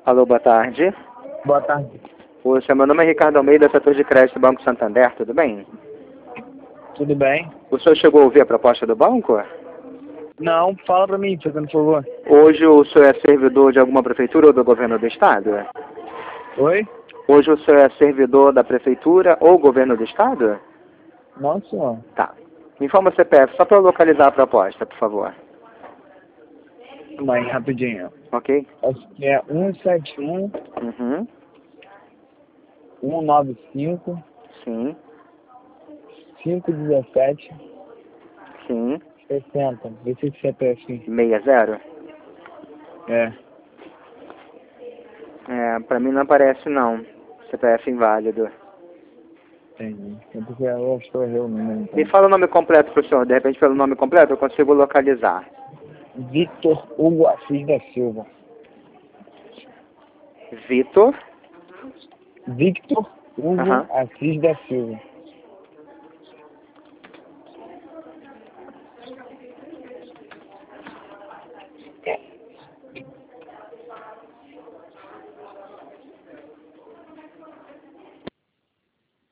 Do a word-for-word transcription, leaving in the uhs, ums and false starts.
Alô, boa tarde. Boa tarde. O seu meu nome é Ricardo Almeida, setor de crédito Banco Santander, tudo bem? Tudo bem? O senhor chegou a ouvir a proposta do banco? Não, fala pra mim, fazendo favor. Hoje o senhor é servidor de alguma prefeitura ou do governo do estado? Oi? Hoje o senhor é servidor da prefeitura ou governo do estado? Não, senhor. Tá. Me informa o C P F, só para eu localizar a proposta, por favor. Mãe, rapidinho. Ok? Acho que é um sete um, Uhum. um nove cinco, Sim. cinco um sete, Sim. sessenta. Vê se esse C P F sim. seis zero? É. É, pra mim não aparece não. C P F inválido. Entendi. É porque eu estou reunindo. Então. Me fala o nome completo pro senhor. De repente pelo nome completo eu consigo localizar. Victor Hugo Assis da Silva. Vitor. Victor Hugo Aham. Assis da Silva.